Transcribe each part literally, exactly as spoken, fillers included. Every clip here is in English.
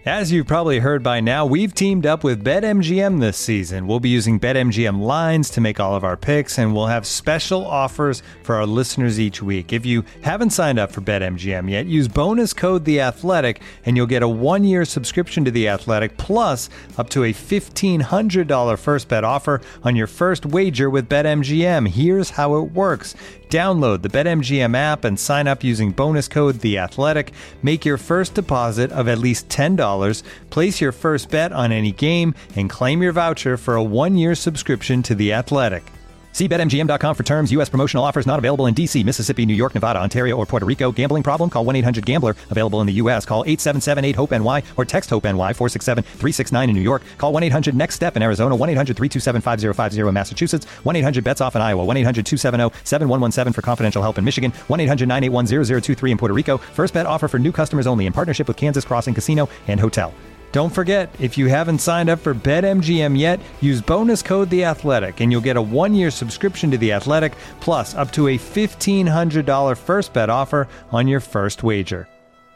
As you've probably heard by now, we've teamed up with BetMGM this season. We'll be using BetMGM lines to make all of our picks, and we'll have special offers for our listeners each week. If you haven't signed up for BetMGM yet, use bonus code The Athletic, and you'll get a one-year subscription to The Athletic, plus up to a fifteen hundred dollars first bet offer on your first wager with BetMGM. Here's how it works. Download the BetMGM app and sign up using bonus code The Athletic. Make your first deposit of at least ten dollars. Place your first bet on any game and claim your voucher for a one-year subscription to The Athletic. See Bet M G M dot com for terms. U S promotional offers not available in D C, Mississippi, New York, Nevada, Ontario, or Puerto Rico. Gambling problem? Call one eight hundred gambler. Available in the U S. Call eight seven seven eight hope N Y or text HOPE-NY four six seven three six nine in New York. Call one eight hundred next step in Arizona. one eight hundred three two seven five zero five zero in Massachusetts. one eight hundred bets off in Iowa. one eight hundred two seven zero seven one one seven for confidential help in Michigan. one eight hundred nine eight one zero zero two three in Puerto Rico. First bet offer for new customers only in partnership with Kansas Crossing Casino and Hotel. Don't forget, if you haven't signed up for BetMGM yet, use bonus code The Athletic, and you'll get a one-year subscription to The Athletic, plus up to a fifteen hundred dollars first bet offer on your first wager.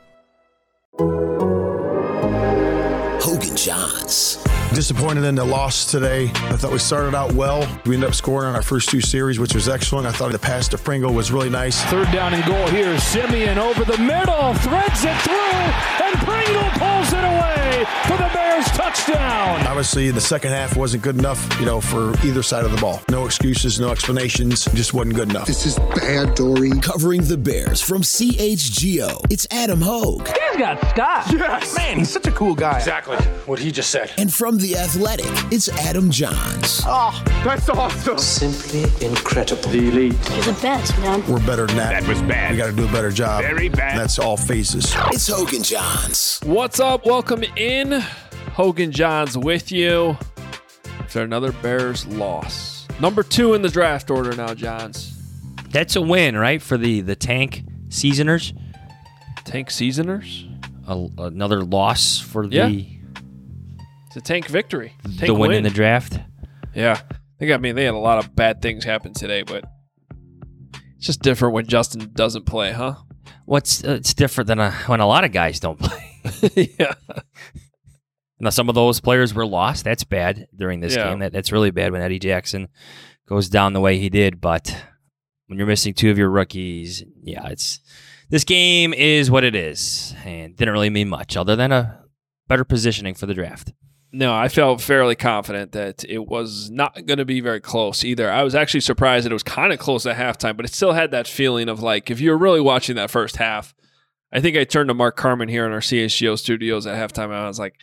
Hogan Johns. Disappointed in the loss today. I thought we started out well. We ended up scoring on our first two series, which was excellent. I thought the pass to Pringle was really nice. Third down and goal here. Simeon over the middle, threads it through, and Pringle pulls it away for the Bears touchdown. Obviously, the second half wasn't good enough, you know, for either side of the ball. No excuses, no explanations. Just wasn't good enough. This is bad, Dory. Covering the Bears from C H G O, it's Adam Hogue. He's got style. Yes. Man, he's such a cool guy. Exactly what he just said. And from The Athletic, it's Adam Johns. Oh, that's awesome. Simply incredible. The elite. You're the best, man. We're better than that. That was bad. We got to do a better job. Very bad. That's all phases. It's Hogan Johns. What's up? Welcome in. Hogan Johns with you after another Bears loss. Number two in the draft order now, Johns. That's a win, right, for the, the tank seasoners? Tank seasoners? A, another loss for the... Yeah. It's a tank victory. Tank the win, win in the draft. Yeah. I think, I mean, they had a lot of bad things happen today, but it's just different when Justin doesn't play, huh? What's uh, it's different than a, when a lot of guys don't play. Yeah. Now, some of those players were lost. That's bad during this yeah. game. That, that's really bad when Eddie Jackson goes down the way he did. But when you're missing two of your rookies, yeah, it's this game is what it is, and didn't really mean much other than a better positioning for the draft. No, I felt fairly confident that it was not going to be very close either. I was actually surprised that it was kind of close at halftime, but it still had that feeling of like, if you're really watching that first half, I think I turned to Mark Carman here in our C H G O studios at halftime, and I was like,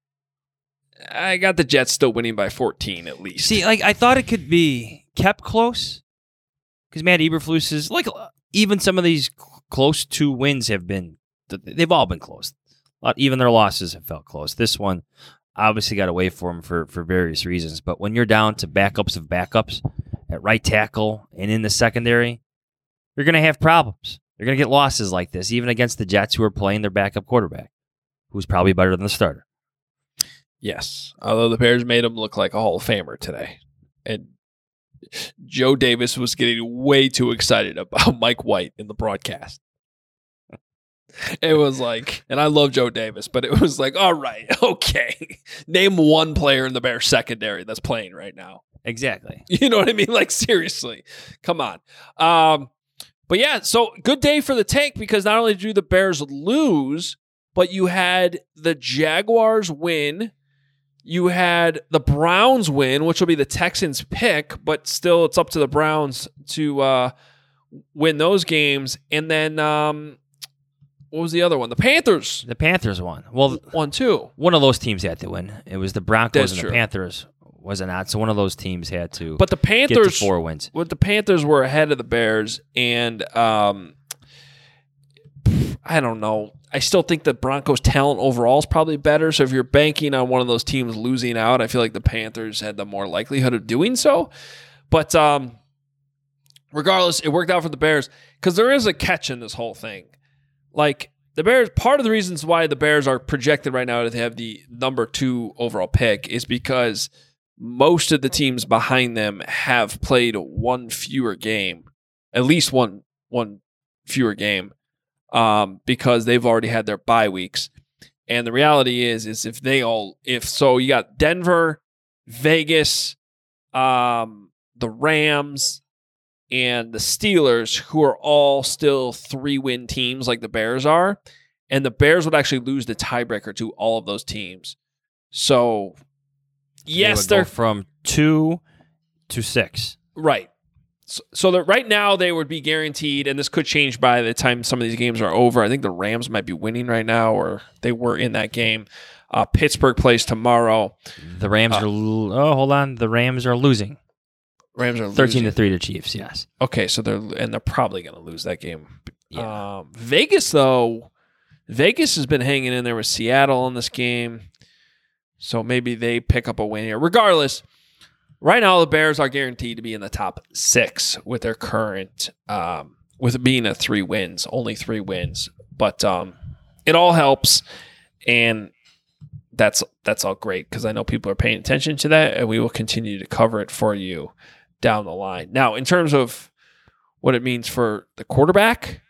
I got the Jets still winning by fourteen at least. See, like I thought it could be kept close because Matt Eberflus is like, even some of these close two wins have been, they've all been close. Even their losses have felt close. This one obviously got away from him for, for various reasons. But when you're down to backups of backups at right tackle and in the secondary, you're going to have problems. You're going to get losses like this, even against the Jets who are playing their backup quarterback, who's probably better than the starter. Yes, although the Bears made him look like a Hall of Famer today. And Joe Davis was getting way too excited about Mike White in the broadcast. It was like, and I love Joe Davis, but it was like, all right, okay. Name one player in the Bears secondary that's playing right now. Exactly. You know what I mean? Like, seriously. Come on. Um, but yeah, so good day for the tank because not only do the Bears lose, but you had the Jaguars win. You had the Browns win, which will be the Texans' pick, but still it's up to the Browns to uh, win those games. And then... Um, What was the other one? The Panthers. The Panthers won. Well, won too. One of those teams had to win. It was the Broncos That's and true. the Panthers was not. So one of those teams had to. But the Panthers get to four wins. But the Panthers were ahead of the Bears, and um, I don't know. I still think the Broncos' talent overall is probably better. So if you're banking on one of those teams losing out, I feel like the Panthers had the more likelihood of doing so. But um, regardless, it worked out for the Bears because there is a catch in this whole thing. Like, the Bears, part of the reasons why the Bears are projected right now to have the number two overall pick is because most of the teams behind them have played one fewer game, at least one one fewer game, um, because they've already had their bye weeks. And the reality is, is if they all, if so, you got Denver, Vegas, um, the Rams, and the Steelers, who are all still three-win teams like the Bears are. And the Bears would actually lose the tiebreaker to all of those teams. So, yes, they they're from two to six. Right. So, so that right now they would be guaranteed, and this could change by the time some of these games are over. I think the Rams might be winning right now, or they were in that game. Uh, Pittsburgh plays tomorrow. The Rams uh, are. Oh, hold on. The Rams are losing. Rams are thirteen losing. to three to Chiefs. Yes. Okay, so they're and they're probably going to lose that game. Yeah. Um, Vegas though, Vegas has been hanging in there with Seattle in this game, so maybe they pick up a win here. Regardless. Right now, the Bears are guaranteed to be in the top six with their current, um, with it being a three wins, only three wins. But um, it all helps, and that's that's all great because I know people are paying attention to that, and we will continue to cover it for you down the line. Now, in terms of what it means for the quarterback,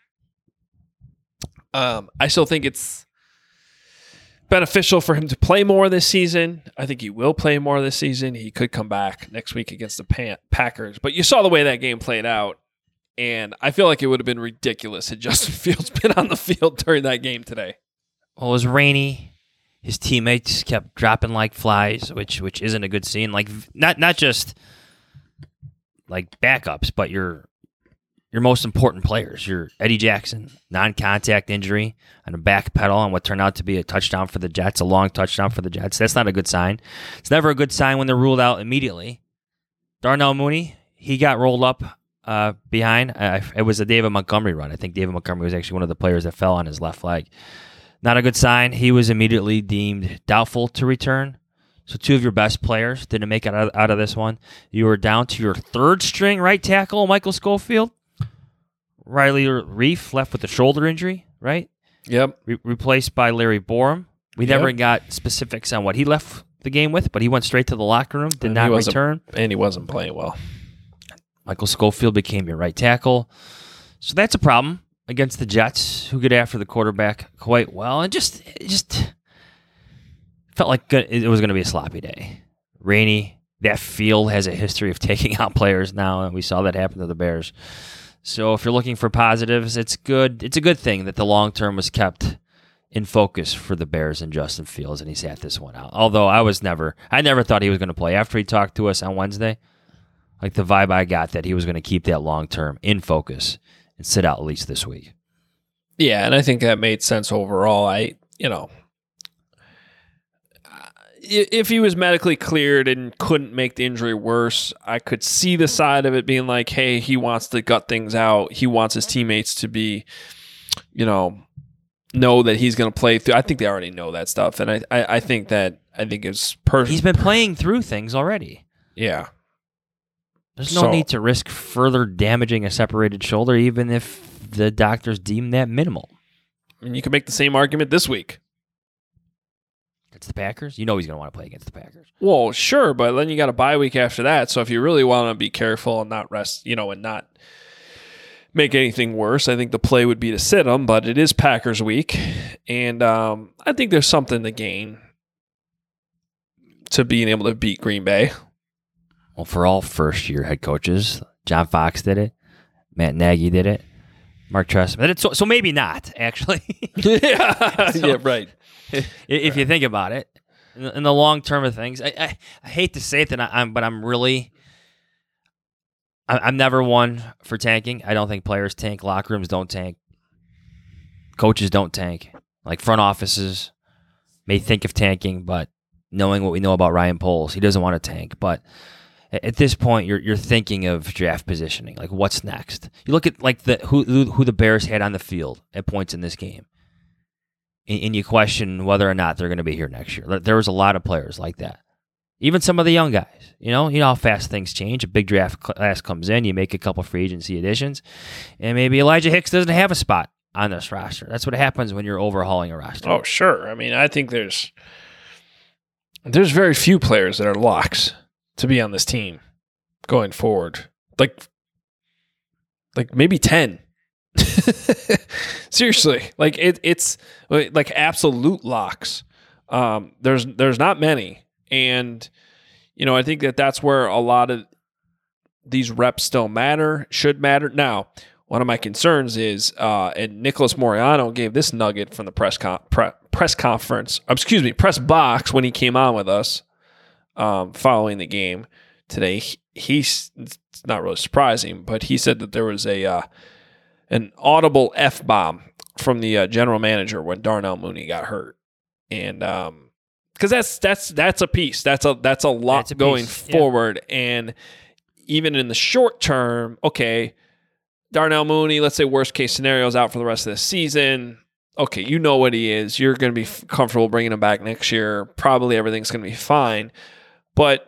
um, I still think it's beneficial for him to play more this season. I think he will play more this season. He could come back next week against the Pan- Packers. But you saw the way that game played out, and I feel like it would have been ridiculous had Justin Fields been on the field during that game today. Well, it was rainy. His teammates kept dropping like flies, which which isn't a good scene. Like not not just like backups, but your your most important players. Your Eddie Jackson, non-contact injury on a back pedal on what turned out to be a touchdown for the Jets, a long touchdown for the Jets. That's not a good sign. It's never a good sign when they're ruled out immediately. Darnell Mooney, he got rolled up uh, behind. Uh, it was a David Montgomery run. I think David Montgomery was actually one of the players that fell on his left leg. Not a good sign. He was immediately deemed doubtful to return. So two of your best players didn't make it out of, out of this one. You were down to your third string right tackle, Michael Schofield. Riley Reef left with a shoulder injury, right? Yep. Re- replaced by Larry Borum. We Yep. never got specifics on what he left the game with, but he went straight to the locker room, did And not he wasn't- return. And he wasn't playing well. Michael Schofield became your right tackle. So that's a problem against the Jets, who get after the quarterback quite well. And just it just felt like it was going to be a sloppy day. Rainy. That field has a history of taking out players now, and we saw that happen to the Bears. So if you're looking for positives, it's good. It's a good thing that the long term was kept in focus for the Bears and Justin Fields, and he sat this one out. Although I was never, I never thought he was going to play. After he talked to us on Wednesday, like the vibe I got that he was going to keep that long term in focus and sit out at least this week. Yeah, and I think that made sense overall. I, you know, if he was medically cleared and couldn't make the injury worse, I could see the side of it being like, hey, he wants to gut things out. He wants his teammates to be, you know, know that he's going to play through. I think they already know that stuff. And I, I, I think that, I think it's perfect. He's been playing through things already. Yeah. There's no So- need to risk further damaging a separated shoulder, even if the doctors deem that minimal. And you can make the same argument this week. It's the Packers. You know he's going to want to play against the Packers. Well, sure, but then you got a bye week after that. So if you really want to be careful and not rest, you know, and not make anything worse, I think the play would be to sit him. But it is Packers week, and um, I think there's something to gain to being able to beat Green Bay. Well, for all first-year head coaches, John Fox did it. Matt Nagy did it. Mark Trestman did it. So, so maybe not, actually. yeah, So- yeah, right. if you think about it, in the, in the long term of things, I, I, I hate to say it, that I, I'm, but I'm really, I, I'm never one for tanking. I don't think players tank, locker rooms don't tank, coaches don't tank. Like front offices may think of tanking, but knowing what we know about Ryan Poles, he doesn't want to tank. But at, at this point, you're you're thinking of draft positioning, like what's next. You look at like the who who, who the Bears had on the field at points in this game. And you question whether or not they're going to be here next year. There was a lot of players like that. Even some of the young guys. You know, you know how fast things change. A big draft class comes in, you make a couple free agency additions, and maybe Elijah Hicks doesn't have a spot on this roster. That's what happens when you're overhauling a roster. Oh, sure. I mean, I think there's there's very few players that are locks to be on this team going forward. Like, like maybe ten. Seriously, like it, it's like absolute locks. Um, there's there's not many, and you know I think that that's where a lot of these reps still matter, should matter. Now, one of my concerns is, uh, and Nicholas Moreano gave this nugget from the press con- pre- press conference, excuse me, press box when he came on with us um, following the game today. He, he's it's not really surprising, but he said that there was a uh, an audible F-bomb from the uh, general manager when Darnell Mooney got hurt, and um, because that's that's that's a piece, that's a that's a lot That's a going piece, forward, yeah. And even in the short term, okay. Darnell Mooney, let's say worst case scenario, is out for the rest of the season. Okay, you know what he is. You're going to be f- comfortable bringing him back next year. Probably everything's going to be fine. But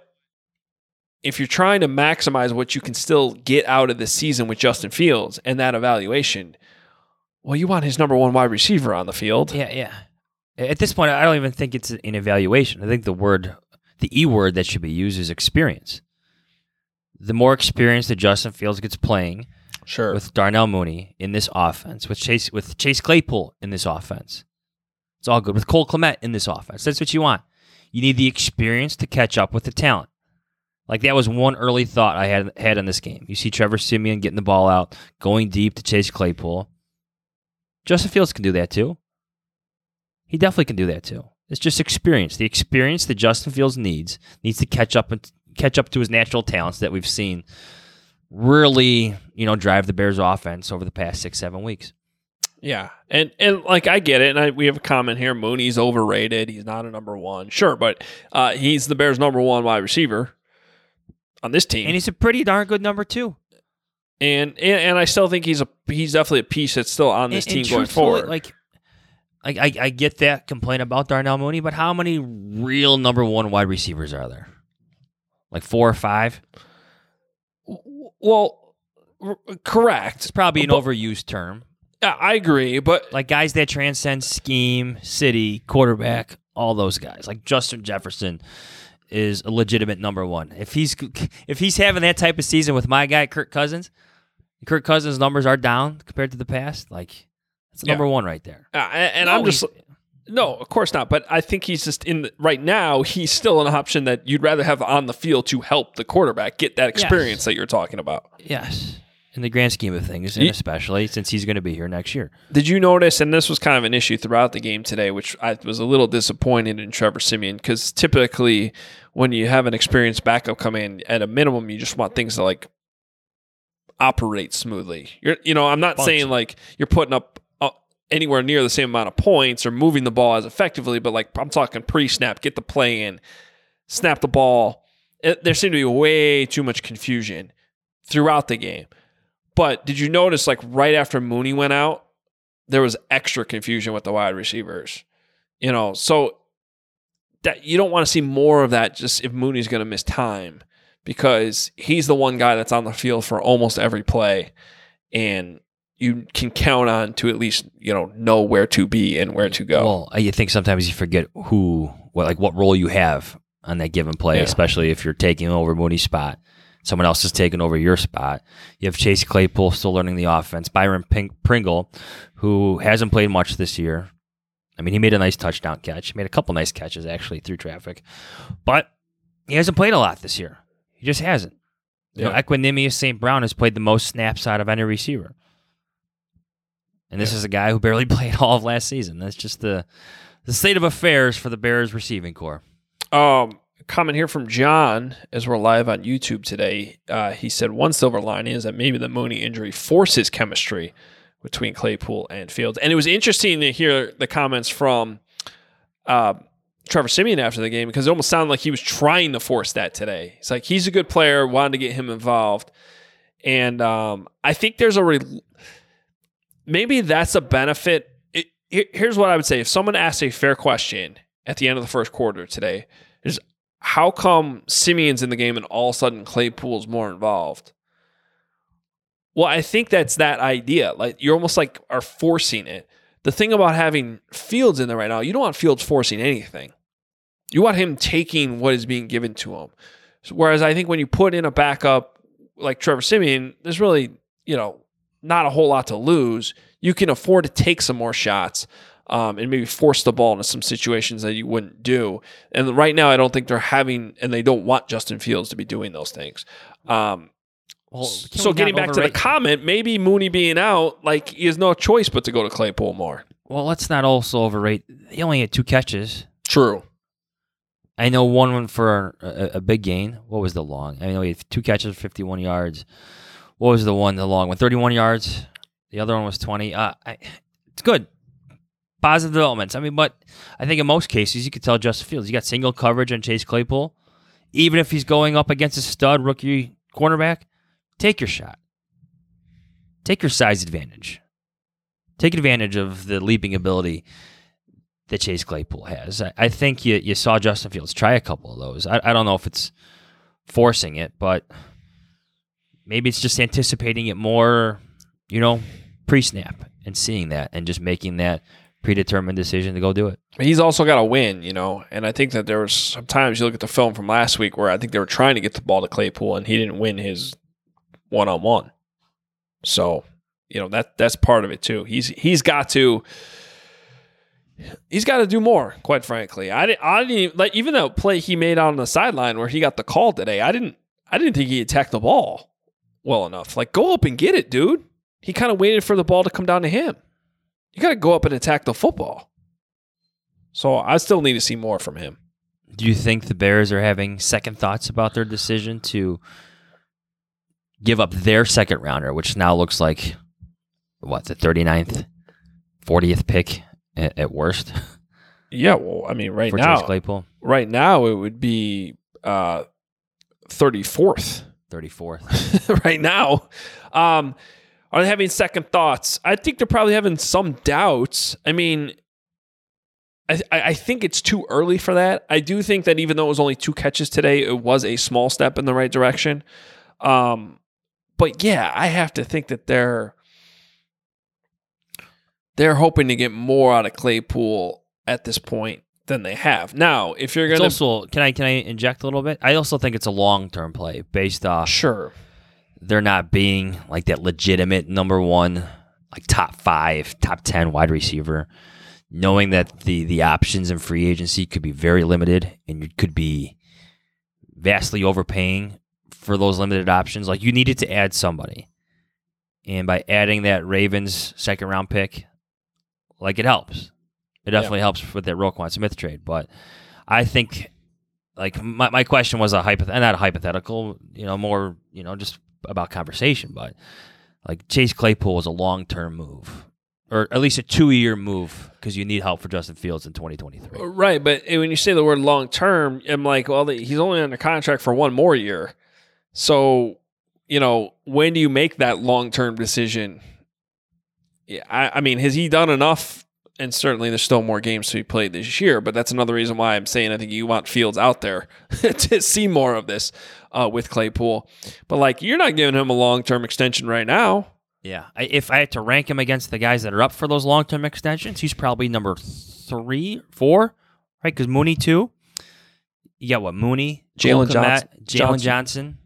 if you're trying to maximize what you can still get out of this season with Justin Fields and that evaluation, well, you want his number one wide receiver on the field. Yeah, yeah. At this point, I don't even think it's an evaluation. I think the word, the E word that should be used is experience. The more experience that Justin Fields gets playing, Sure. with Darnell Mooney in this offense, with Chase with Chase Claypool in this offense, it's all good. With Cole Kmet in this offense, that's what you want. You need the experience to catch up with the talent. Like that was one early thought I had had in this game. You see Trevor Siemian getting the ball out, going deep to Chase Claypool. Justin Fields can do that too. He definitely can do that too. It's just experience. The experience that Justin Fields needs needs to catch up and catch up to his natural talents that we've seen really, you know, drive the Bears offense over the past six, seven weeks. Yeah. And, and like, I get it. And I, we have a comment here. Mooney's overrated. He's not a number one. Sure. But uh, he's the Bears' number one wide receiver on this team. And he's a pretty darn good number two. And, and, and I still think he's a, he's definitely a piece that's still on this and, team and going forward. Like, like I, I get that complaint about Darnell Mooney, but how many real number one wide receivers are there? Like four or five? Well, r- correct. It's probably an but, overused term. I agree, but like guys that transcend scheme, city, quarterback, all those guys. Like Justin Jefferson is a legitimate number one. If he's if he's having that type of season with my guy Kirk Cousins, Kirk Cousins' numbers are down compared to the past. Like that's the number yeah. one right there. Uh, and and no, I'm just. No, of course not. But I think he's just in the, right now. He's still an option that you'd rather have on the field to help the quarterback get that experience yes. that you're talking about. Yes, in the grand scheme of things, and especially since he's going to be here next year. Did you notice? And this was kind of an issue throughout the game today, which I was a little disappointed in Trevor Siemian because typically when you have an experienced backup come in, at a minimum, you just want things to like operate smoothly. You're, you know, I'm not Function. saying like you're putting up anywhere near the same amount of points or moving the ball as effectively, but like I'm talking pre-snap, get the play in, snap the ball. It, there seemed to be way too much confusion throughout the game. But did you notice like right after Mooney went out, there was extra confusion with the wide receivers? You know, so that you don't want to see more of that just if Mooney's going to miss time because he's the one guy that's on the field for almost every play. And you can count on to at least, you know, know where to be and where to go. Well, I think sometimes you forget who, what, like what role you have on that given play, yeah. especially if you're taking over Mooney's spot. Someone else is taking over your spot. You have Chase Claypool still learning the offense. Byron Ping- Pringle, who hasn't played much this year. I mean, he made a nice touchdown catch. He made a couple nice catches, actually, through traffic. But he hasn't played a lot this year. He just hasn't. You yeah. know, Equanimeous Saint Brown has played the most snaps out of any receiver. And this yeah. is a guy who barely played all of last season. That's just the the state of affairs for the Bears receiving corps. Um, comment here from John as we're live on YouTube today. Uh, he said one silver lining is that maybe the Mooney injury forces chemistry between Claypool and Fields. And it was interesting to hear the comments from uh, Trevor Siemian after the game because it almost sounded like he was trying to force that today. It's like he's a good player, wanted to get him involved. And um, I think there's a... Re- maybe that's a benefit. It, here's what I would say. If someone asks a fair question at the end of the first quarter today, is how come Siemian's in the game and all of a sudden Claypool's more involved? Well, I think that's that idea. Like you're almost like are forcing it. The thing about having Fields in there right now, you don't want Fields forcing anything. You want him taking what is being given to him. So, whereas I think when you put in a backup like Trevor Siemian, there's really, you know, not a whole lot to lose. You can afford to take some more shots um, and maybe force the ball into some situations that you wouldn't do. And right now, I don't think they're having, and they don't want Justin Fields to be doing those things. Um, Well, so getting back overrate- to the comment, maybe Mooney being out, like he has no choice but to go to Claypool more. Well, let's not also overrate. He only had two catches. True. I know one went for a, a big gain. What was the long? I know he had two catches, fifty-one yards. What was the one, the long one? thirty-one yards. The other one was twenty. Uh, I, it's good. Positive developments. I mean, but I think in most cases, you could tell Justin Fields, you got single coverage on Chase Claypool. Even if he's going up against a stud rookie cornerback, take your shot. Take your size advantage. Take advantage of the leaping ability that Chase Claypool has. I, I think you, you saw Justin Fields try a couple of those. I, I don't know if it's forcing it, but maybe it's just anticipating it more, you know, pre-snap and seeing that and just making that predetermined decision to go do it. He's also got to win, you know, and I think that there was sometimes you look at the film from last week where I think they were trying to get the ball to Claypool and he didn't win his one-on-one. So, you know, that that's part of it too. He's he's got to he's got to do more, quite frankly. I didn't I didn't even, like even that play he made out on the sideline where he got the call today. I didn't I didn't think he attacked the ball well enough. Like go up and get it, dude. He kind of waited for the ball to come down to him. You got to go up and attack the football. So I still need to see more from him. Do you think the Bears are having second thoughts about their decision to give up their second rounder, which now looks like, what, the thirty-ninth, fortieth pick at, at worst? Yeah, well, I mean, right for now, Chase Claypool? Right now it would be uh, thirty-fourth. thirty-fourth. Right now. Um, are they having second thoughts? I think they're probably having some doubts. I mean, I, I think it's too early for that. I do think that even though it was only two catches today, it was a small step in the right direction. Um, but yeah, I have to think that they're they're hoping to get more out of Claypool at this point than they have. Now, if you're going to also, can I can I inject a little bit? I also think it's a long term play based off sure they're not being like that legitimate number one, like top five, top ten wide receiver. Knowing that the the options in free agency could be very limited and you could be vastly overpaying for those limited options. Like you needed to add somebody. And by adding that Ravens second round pick, like it helps. It definitely yeah. helps with that Roquan Smith trade. But I think like my, my question was a hypoth- not a hypothetical, you know, more, you know, just about conversation. But like Chase Claypool was a long term move. Or at least a two-year move because you need help for Justin Fields in twenty twenty-three. Right, but when you say the word long-term, I'm like, well, he's only under contract for one more year. So, you know, when do you make that long-term decision? Yeah, I, I mean, has he done enough? And certainly there's still more games to be played this year, but that's another reason why I'm saying I think you want Fields out there to see more of this uh, with Claypool. But, like, you're not giving him a long-term extension right now. Yeah, I, if I had to rank him against the guys that are up for those long-term extensions, he's probably number three, four, right? Because Mooney, two. You got what, Mooney? Jalen Johnson. Jalen Johnson.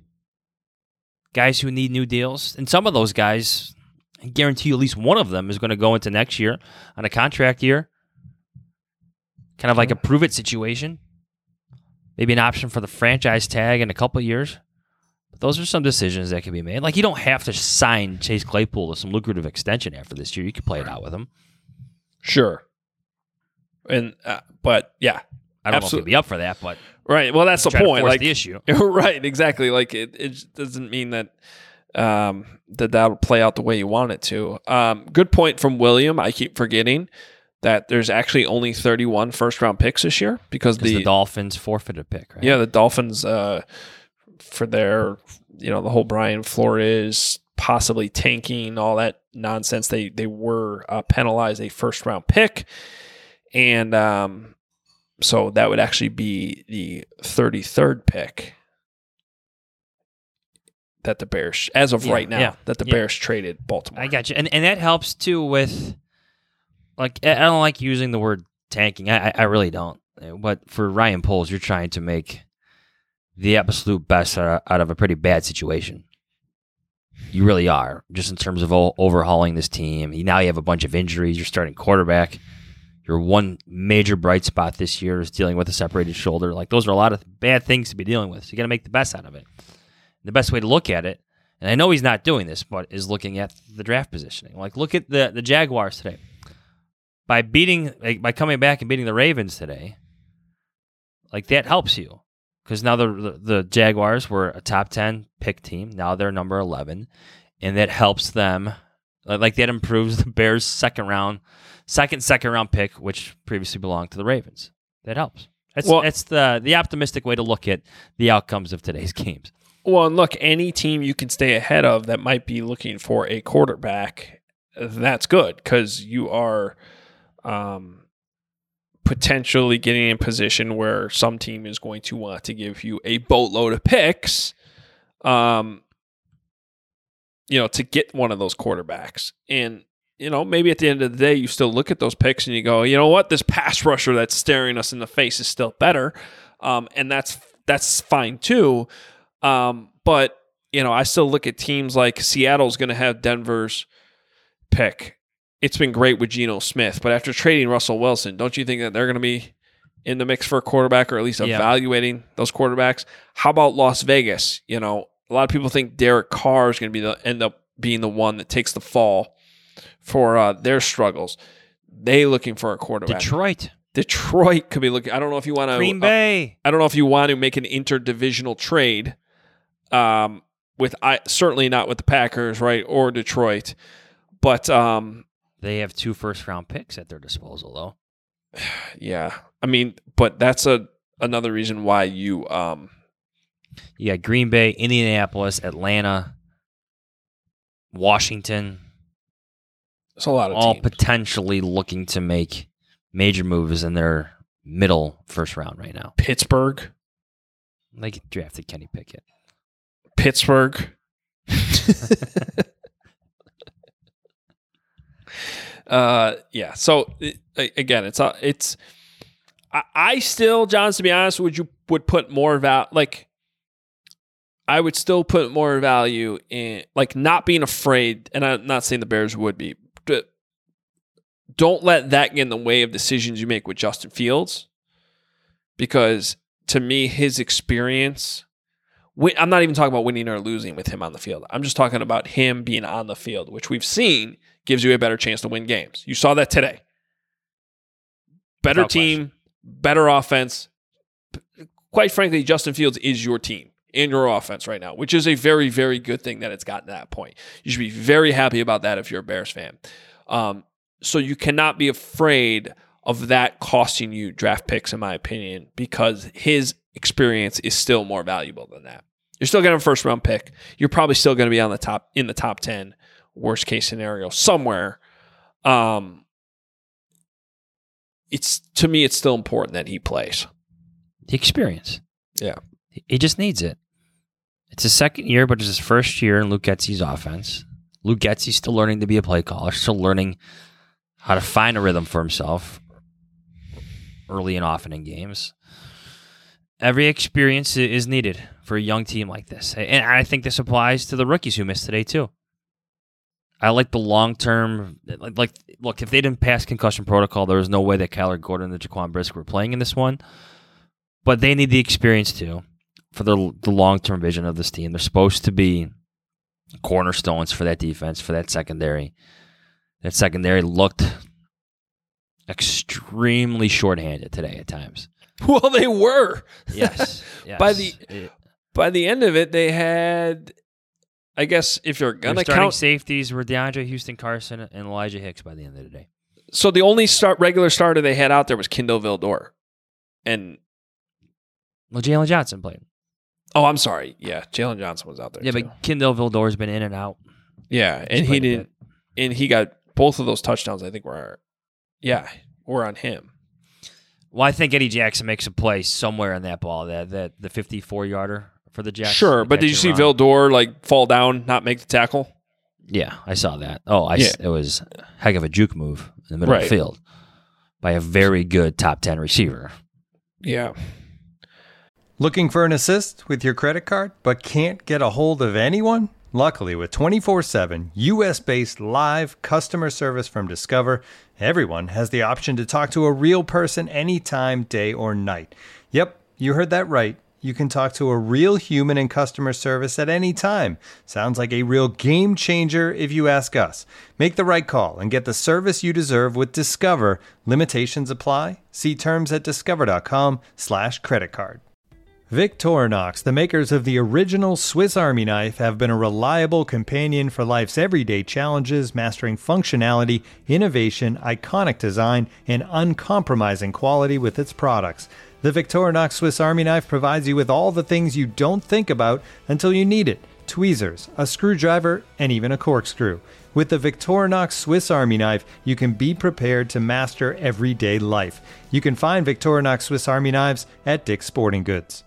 Guys who need new deals. And some of those guys, I guarantee you at least one of them is going to go into next year on a contract year. Kind of like a prove-it situation. Maybe an option for the franchise tag in a couple of years. Those are some decisions that can be made. Like, you don't have to sign Chase Claypool to some lucrative extension after this year. You can play it out with him. Sure. And uh, but yeah, I don't absolutely. know if he'd be up for that, but right. Well, that's the point. Like the issue, right? Exactly. Like it, it doesn't mean that um, that that'll play out the way you want it to. Um, good point from William. I keep forgetting that there's actually only thirty-one first round picks this year because the, the Dolphins forfeited a pick. Right? Yeah, the Dolphins. Uh, for their, you know, the whole Brian Flores possibly tanking, all that nonsense. They they were uh, penalized a first round pick. And um, so that would actually be the thirty-third pick that the Bears, as of yeah, right now, yeah, that the yeah. Bears traded Baltimore. I got you. And and that helps too with, like, I don't like using the word tanking. I, I really don't. But for Ryan Poles, you're trying to make the absolute best out of a pretty bad situation. You really are, just in terms of o- overhauling this team. You, now you have a bunch of injuries. You're starting quarterback. Your one major bright spot this year is dealing with a separated shoulder. Like, those are a lot of bad things to be dealing with. So you got to make the best out of it. The best way to look at it, and I know he's not doing this, but is looking at the draft positioning. Like, look at the, the Jaguars today. By beating, like, by coming back and beating the Ravens today, like, that helps you. Because now the, the the Jaguars were a top ten pick team. Now they're number eleven. And that helps them. Like, that improves the Bears' second round, second, second round pick, which previously belonged to the Ravens. That helps. That's, well, that's the, the optimistic way to look at the outcomes of today's games. Well, and look, any team you can stay ahead of that might be looking for a quarterback, that's good because you are um, potentially getting in position where some team is going to want to give you a boatload of picks, um, you know, to get one of those quarterbacks. And, you know, maybe at the end of the day, you still look at those picks and you go, you know what, this pass rusher that's staring us in the face is still better. Um, and that's that's fine too. Um, but, you know, I still look at teams like Seattle's going to have Denver's pick. It's been great with Geno Smith, but after trading Russell Wilson, don't you think that they're going to be in the mix for a quarterback, or at least evaluating yeah. those quarterbacks? How about Las Vegas? You know, a lot of people think Derek Carr is going to be the end up being the one that takes the fall for uh, their struggles. They looking for a quarterback. Detroit. Detroit could be looking. I don't know if you want to. Green Bay. Uh, I don't know if you want to make an interdivisional trade. Um, with I certainly not with the Packers, right, or Detroit, but um, they have two first round picks at their disposal, though. Yeah, I mean, but that's a another reason why you um, you got Green Bay, Indianapolis, Atlanta, Washington. It's a lot of all teams. Potentially looking to make major moves in their middle first round right now. Pittsburgh, they drafted Kenny Pickett. Pittsburgh. uh, yeah. So again, it's uh, it's. I, I still, John, to be honest, would you would put more value like. I would still put more value in like not being afraid, and I'm not saying the Bears would be. Don't let that get in the way of decisions you make with Justin Fields, because to me, his experience. I'm not even talking about winning or losing with him on the field. I'm just talking about him being on the field, which we've seen gives you a better chance to win games. You saw that today. Better Without team, question. Better offense. Quite frankly, Justin Fields is your team and your offense right now, which is a very, very good thing that it's gotten to that point. You should be very happy about that if you're a Bears fan. Um, so you cannot be afraid of that costing you draft picks, in my opinion, because his experience is still more valuable than that. You're still getting a first round pick. You're probably still going to be on the top in the top ten, worst case scenario, somewhere. Um, it's to me, it's still important that he plays. The experience. Yeah. He just needs it. It's his second year, but it's his first year in Luke Getsy's offense. Luke Getsy's still learning to be a play caller, still learning how to find a rhythm for himself early and often in games. Every experience is needed for a young team like this. And I think this applies to the rookies who missed today, too. I like the long-term, like, like look, if they didn't pass concussion protocol, there was no way that Kyler Gordon and Jaquan Brisker were playing in this one. But they need the experience, too, for the, the long-term vision of this team. They're supposed to be cornerstones for that defense, for that secondary. That secondary looked extremely shorthanded today at times. Well, they were. Yes. yes. by the it, by the end of it, they had. I guess if you're gonna count safeties, were DeAndre Houston Carson and Elijah Hicks by the end of the day. So the only start regular starter they had out there was Kindle Vildor, and well, Jalen Johnson played. Oh, I'm sorry. Yeah, Jalen Johnson was out there. Yeah, too. but Kindle Vildor's been in and out. Yeah, and he didn't. And he got both of those touchdowns. I think were, yeah, were on him. Well, I think Eddie Jackson makes a play somewhere in that ball, that that the fifty-four yarder for the Jets. Sure, but did you see Vildor like fall down, not make the tackle? Yeah, I saw that. Oh, I Yeah. it was a heck of a juke move in the middle of Right. the field by a very good top ten receiver. Yeah. Looking for an assist with your credit card, but can't get a hold of anyone? Luckily, with twenty-four seven U S-based live customer service from Discover, everyone has the option to talk to a real person anytime, day or night. Yep, you heard that right. You can talk to a real human in customer service at any time. Sounds like a real game changer if you ask us. Make the right call and get the service you deserve with Discover. Limitations apply. See terms at discover.com slash credit card. Victorinox, the makers of the original Swiss Army knife, have been a reliable companion for life's everyday challenges, mastering functionality, innovation, iconic design, and uncompromising quality with its products. The Victorinox Swiss Army knife provides you with all the things you don't think about until you need it. Tweezers, a screwdriver, and even a corkscrew. With the Victorinox Swiss Army knife, you can be prepared to master everyday life. You can find Victorinox Swiss Army knives at Dick's Sporting Goods.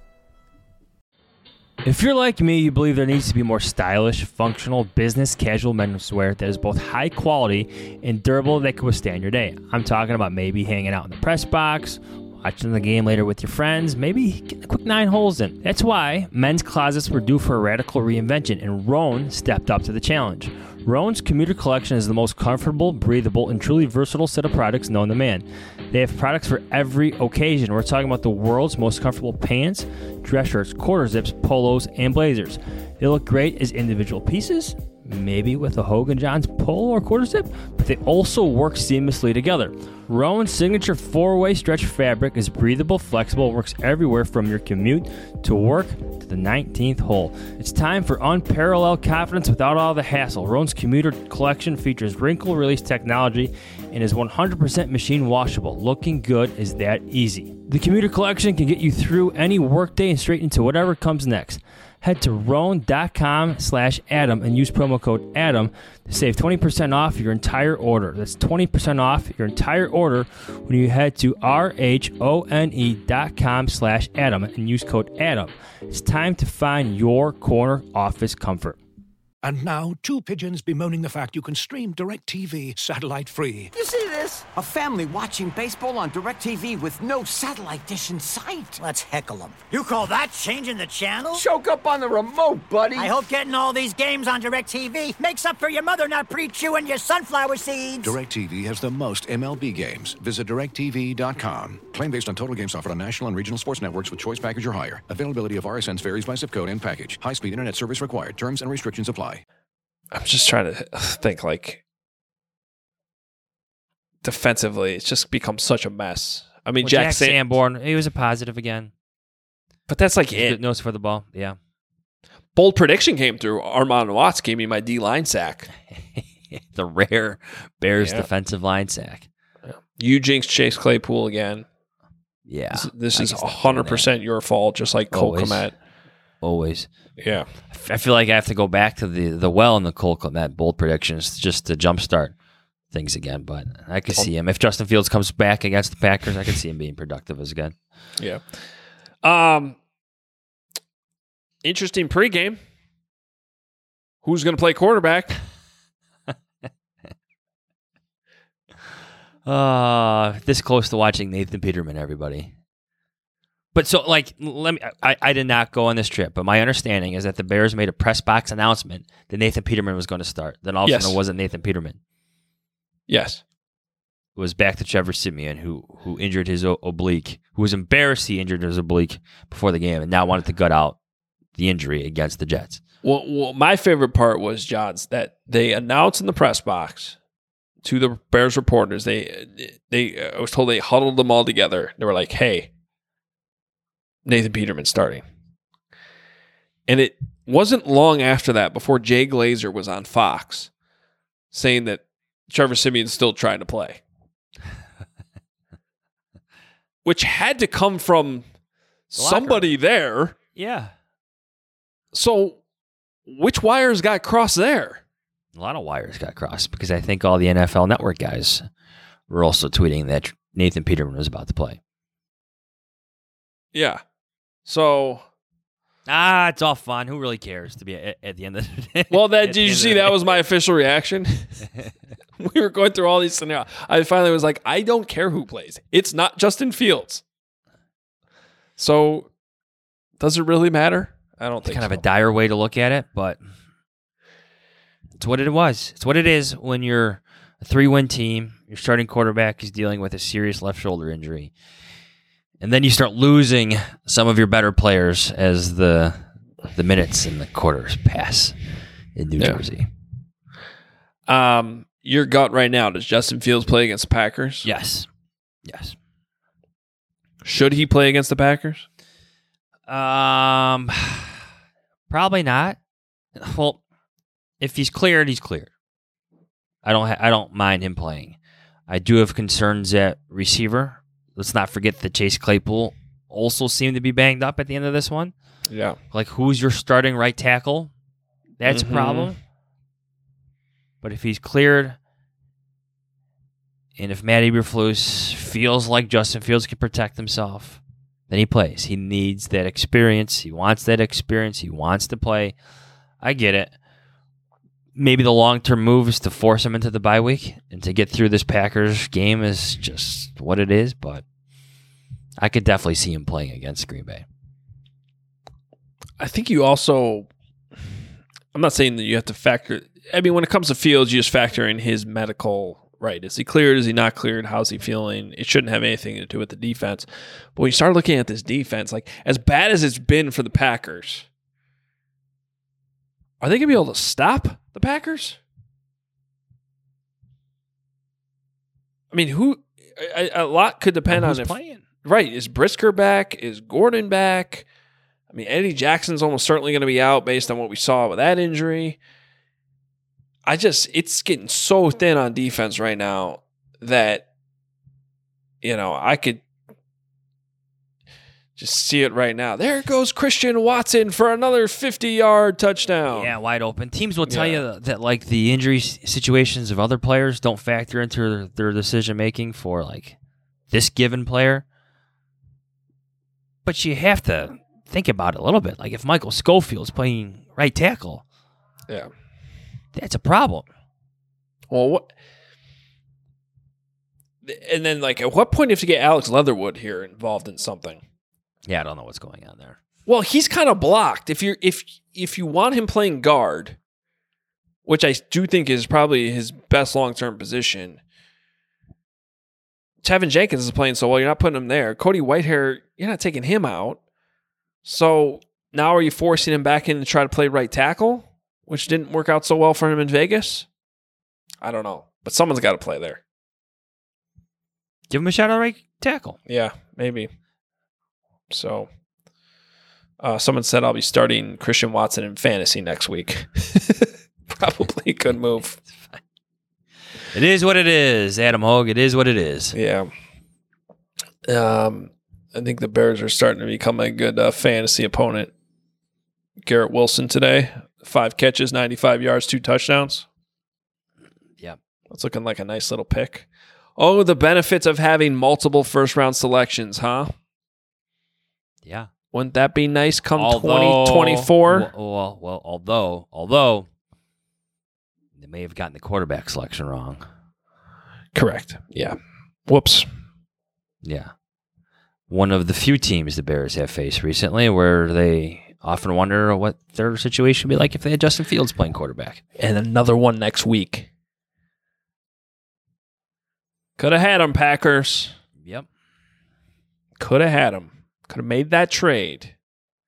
If you're like me, you believe there needs to be more stylish, functional, business casual menswear that is both high quality and durable that can withstand your day. I'm talking about maybe hanging out in the press box, watching the game later with your friends, maybe getting a quick nine holes in. That's why men's closets were due for a radical reinvention, and Rhone stepped up to the challenge. Rhone's Commuter Collection is the most comfortable, breathable, and truly versatile set of products known to man. They have products for every occasion. We're talking about the world's most comfortable pants, dress shirts, quarter zips, polos, and blazers. They look great as individual pieces, maybe with a Hogan Johns polo or quarter zip, but they also work seamlessly together. Rhone's signature four-way stretch fabric is breathable, flexible, works everywhere from your commute to work to the nineteenth hole. It's time for unparalleled confidence without all the hassle. Rhone's Commuter Collection features wrinkle release technology and is one hundred percent machine washable. Looking good is that easy. The Commuter Collection can get you through any workday and straight into whatever comes next. Head to Rhone.com slash Adam and use promo code Adam to save twenty percent off your entire order. That's twenty percent off your entire order when you head to R-H-O-N-E dot com slash Adam and use code Adam. It's time to find your corner office comfort. And now, two pigeons bemoaning the fact you can stream DirecTV satellite-free. You see this? A family watching baseball on DirecTV with no satellite dish in sight. Let's heckle them. You call that changing the channel? Choke up on the remote, buddy. I hope getting all these games on DirecTV makes up for your mother not pre-chewing your sunflower seeds. DirecTV has the most M L B games. Visit direct T V dot com. Claim based on total games offered on national and regional sports networks with choice package or higher. Availability of R S Ns varies by zip code and package. High-speed internet service required. Terms and restrictions apply. I'm just trying to think, like, defensively, it's just become such a mess. I mean, well, Jack, Jack San- Sanborn, he was a positive again. But that's like it. Good nose for the ball, yeah. Bold prediction came through. Armand Watts gave me my D-line sack. The rare Bears yeah. defensive line sack. Yeah. You jinxed Chase Claypool again. Yeah. This, this is one hundred percent your fault, just like Cole Kmet. Always. Yeah. I feel like I have to go back to the, the well in the Cole Kmet bold predictions just to jumpstart things again. But I could see him. If Justin Fields comes back against the Packers, I could see him being productive as again. Yeah. Um. Interesting pregame. Who's going to play quarterback? uh, this close to watching Nathan Peterman, everybody. But so, like, let me. I, I did not go on this trip, but my understanding is that the Bears made a press box announcement that Nathan Peterman was going to start. Then all of a Yes. sudden, it wasn't Nathan Peterman. Yes. It was back to Trevor Siemian, who who injured his o- oblique, who was embarrassed he injured his oblique before the game, and now wanted to gut out the injury against the Jets. Well, well, my favorite part was, Johns, that they announced in the press box to the Bears reporters. They, they, I was told they huddled them all together. They were like, "Hey, Nathan Peterman starting." And it wasn't long after that before Jay Glazer was on Fox saying that Trevor Siemian's still trying to play. Which had to come from The somebody there. Yeah. So which wires got crossed there? A lot of wires got crossed because I think all the N F L Network guys were also tweeting that Nathan Peterman was about to play. Yeah. So Ah, it's all fun. Who really cares to be at, at the end of the day? Well, that did you see that was my official reaction? We were going through all these scenarios. I finally was like, I don't care who plays. It's not Justin Fields. So does it really matter? I don't It's think kind so. of a dire way to look at it, but It's what it was. It's what it is when you're a three-win team. Your starting quarterback is dealing with a serious left shoulder injury. And then you start losing some of your better players as the the minutes and the quarters pass in New Yeah. Jersey. Um, your gut right now, does Justin Fields play against the Packers? Yes. Yes. Should he play against the Packers? Um, probably not. Well, if he's cleared, he's cleared. I don't. Ha- I don't mind him playing. I do have concerns at receiver. Let's not forget that Chase Claypool also seemed to be banged up at the end of this one. Yeah. Like, who's your starting right tackle? That's Mhm. a problem. But if he's cleared, and if Matt Eberflus feels like Justin Fields can protect himself, then he plays. He needs that experience. He wants that experience. He wants to play. I get it. Maybe the long-term move is to force him into the bye week and to get through this Packers game is just what it is, but I could definitely see him playing against Green Bay. I think you also, I'm not saying that you have to factor, I mean, when it comes to Fields, you just factor in his medical, right? Is he cleared? Is he not cleared? How's he feeling? It shouldn't have anything to do with the defense. But when you start looking at this defense, like as bad as it's been for the Packers, are they going to be able to stop the Packers? I mean, who, a, a lot could depend Well, on who's if, playing? Right. Is Brisker back? Is Gordon back? I mean, Eddie Jackson's almost certainly going to be out based on what we saw with that injury. I just, it's getting so thin on defense right now that, you know, I could just see it right now. There goes Christian Watson for another fifty-yard touchdown. Yeah, wide open. Teams will tell Yeah. you that, that, like, the injury s- situations of other players don't factor into their, their decision-making for, like, this given player. But you have to think about it a little bit. Like, if Michael Schofield's playing right tackle, Yeah. that's a problem. Well, what? And then, like, at what point do you have to get Alex Leatherwood here involved in something? Yeah, I don't know what's going on there. Well, he's kind of blocked. If you're if if you want him playing guard, which I do think is probably his best long term position, Tevin Jenkins is playing so well. You're not putting him there. Cody Whitehair, you're not taking him out. So now are you forcing him back in to try to play right tackle, which didn't work out so well for him in Vegas? I don't know, but someone's got to play there. Give him a shot at right tackle. Yeah, maybe. So, uh, someone said I'll be starting Christian Watson in fantasy next week. Probably a good move. It is what it is, Adam Hogue. It is what it is. Yeah. Um, I think the Bears are starting to become a good uh, fantasy opponent. Garrett Wilson today, five catches, ninety-five yards, two touchdowns. Yeah. That's looking like a nice little pick. Oh, the benefits of having multiple first-round selections, huh? Yeah. Wouldn't that be nice come Although- twenty twenty-four? Well, well, well, although, although they may have gotten the quarterback selection wrong. Correct. Yeah. Whoops. Yeah. One of the few teams the Bears have faced recently where they often wonder what their situation would be like if they had Justin Fields playing quarterback. And another one next week. Could have had him, Packers. Yep. Could have had him. Could have made that trade.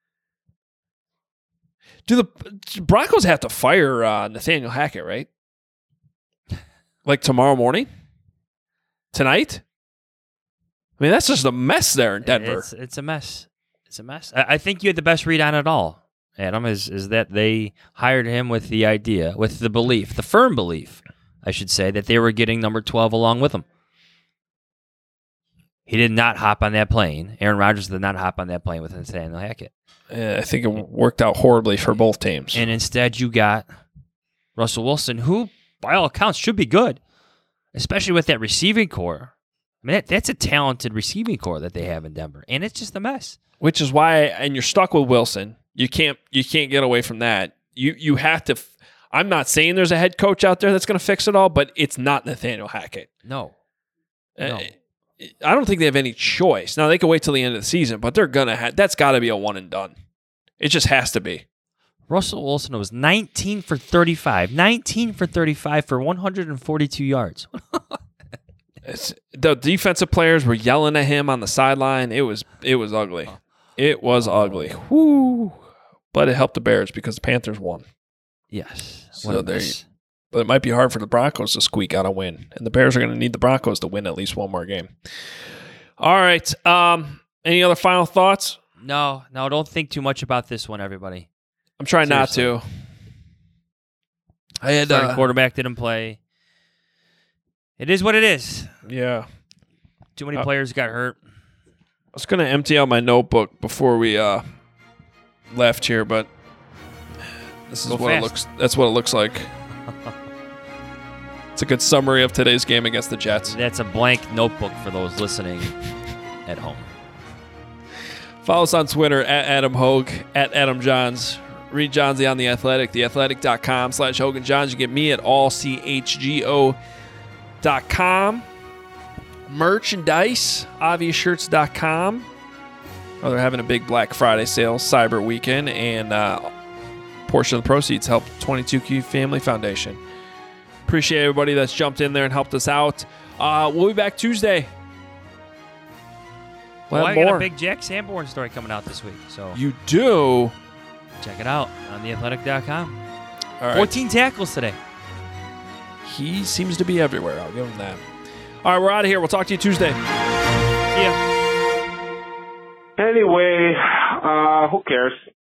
Do the Broncos have to fire uh, Nathaniel Hackett, right? Like tomorrow morning? Tonight? I mean, that's just a mess there in Denver. It's, it's a mess. It's a mess. I, I think you had the best read on it all, Adam, is, is that they hired him with the idea, with the belief, the firm belief, I should say, that they were getting number twelve along with him. He did not hop on that plane. Aaron Rodgers did not hop on that plane with Nathaniel Hackett. Uh, I think it worked out horribly for both teams. And instead you got Russell Wilson, who, by all accounts, should be good, especially with that receiving core. I mean, that, that's a talented receiving core that they have in Denver, and it's just a mess. Which is why, and you're stuck with Wilson. You can't you can't get away from that. You you have to. I'm not saying there's a head coach out there that's going to fix it all, but it's not Nathaniel Hackett. No. Uh, No. I don't think they have any choice. Now they can wait till the end of the season, but they're gonna have. That's got to be a one and done. It just has to be. Russell Wilson was nineteen for thirty-five. nineteen for thirty-five for one hundred forty-two yards. It's, the defensive players were yelling at him on the sideline. It was it was ugly. It was ugly. Woo. But it helped the Bears because the Panthers won. Yes. So there you, but it might be hard for the Broncos to squeak out a win. And the Bears are going to need the Broncos to win at least one more game. All right. Um, any other final thoughts? No, no, don't think too much about this one, everybody. I'm trying Seriously. not to. I had Starting uh, quarterback didn't play. It is what it is. Yeah. Too many uh, players got hurt. I was going to empty out my notebook before we uh, left here, but this is Go what fast. it looks. That's what it looks like. It's a good summary of today's game against the Jets. That's a blank notebook for those listening at home. Follow us on Twitter at Adam Hogue, at Adam Johns. Read Johnsy on The Athletic, theathletic.com slash Hogan Johns. You get me at all c h g o dot com. Merchandise, obvious shirts dot com. Oh, they're having a big Black Friday sale, Cyber Weekend, and uh, a portion of the proceeds help twenty-two Q Family Foundation. Appreciate everybody that's jumped in there and helped us out. Uh, we'll be back Tuesday. We'll Well, have I got more. a big Jack Sanborn story coming out this week, so You do? check it out on the athletic dot com. All right. fourteen tackles today. He seems to be everywhere. I'll give him that. All right, we're out of here. We'll talk to you Tuesday. See ya. Anyway, uh, who cares?